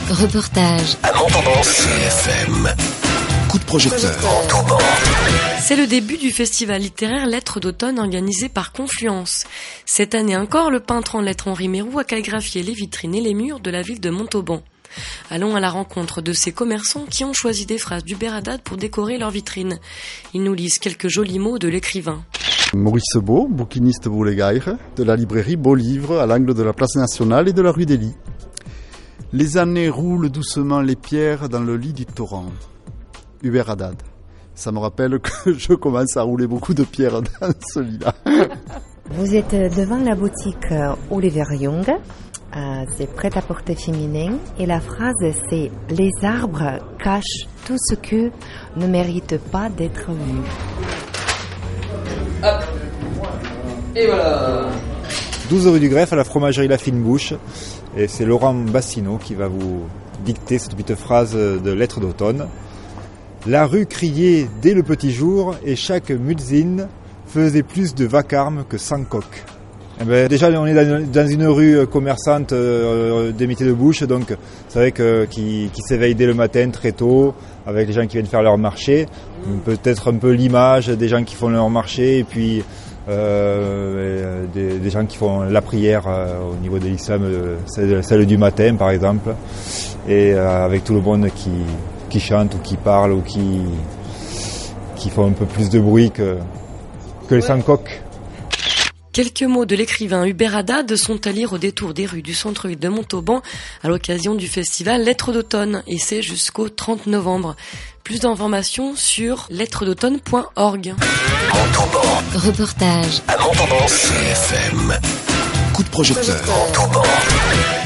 Reportage. À Montauban, CFM. Coup de projecteur. Montauban. C'est le début du festival littéraire Lettres d'automne organisé par Confluence. Cette année encore, le peintre en lettres Henri Mérou a calligraphié les vitrines et les murs de la ville de Montauban. Allons à la rencontre de ces commerçants qui ont choisi des phrases d'Hubert Haddad pour décorer leurs vitrines. Ils nous lisent quelques jolis mots de l'écrivain. Maurice Beau, bouquiniste Boulegaire, de la librairie Beau Livre à l'angle de la place Nationale et de la rue des Lys. Les années roulent doucement les pierres dans le lit du torrent. Hubert Haddad. Ça me rappelle que je commence à rouler beaucoup de pierres dans ce lit-là. Vous êtes devant la boutique Oliver Young. C'est prêt-à-porter féminin. Et la phrase, c'est « Les arbres cachent tout ce que ne mérite pas d'être vu ». Hop. Et voilà. 12 rue du Greffe à la fromagerie La Fine Bouche. Et c'est Laurent Bassino qui va vous dicter cette petite phrase de Lettres d'automne. La rue criait dès le petit jour et chaque muezzin faisait plus de vacarme que 100 coqs. Eh ben, déjà, on est dans une rue commerçante des métiers de bouche, donc c'est vrai qui s'éveille dès le matin très tôt, avec les gens qui viennent faire leur marché. Peut-être un peu l'image des gens qui font leur marché, et puis des gens qui font la prière au niveau de l'islam, celle du matin par exemple, et avec tout le monde qui chante ou qui parle ou qui font un peu plus de bruit que les 100 coqs. Quelques mots de l'écrivain Hubert Haddad sont à lire au détour des rues du centre-ville de Montauban à l'occasion du festival Lettres d'automne, et c'est jusqu'au 30 novembre. Plus d'informations sur lettresdautomne.org. Montauban. Reportage. À Montauban, CFM. Coup de projecteur. Montauban.